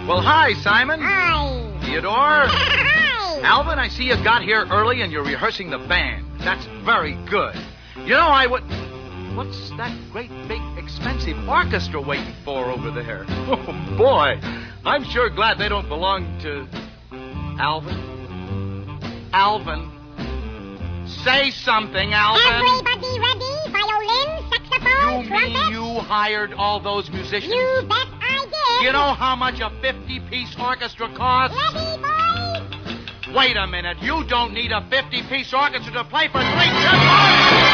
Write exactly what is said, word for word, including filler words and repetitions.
Well, hi, Simon. Hi. Theodore. Hi. Alvin, I see you got here early and you're rehearsing the band. That's very good. You know, I would... What's that great, big, expensive orchestra waiting for over there? Oh, boy. I'm sure glad they don't belong to... Alvin? Alvin? Say something, Alvin. Everybody ready? Violin, saxophone, You trumpet? mean you hired all those musicians? You bet I did. You know how much a fifty-piece orchestra costs? Ready, boys? Wait a minute. You don't need a fifty-piece orchestra to play for three...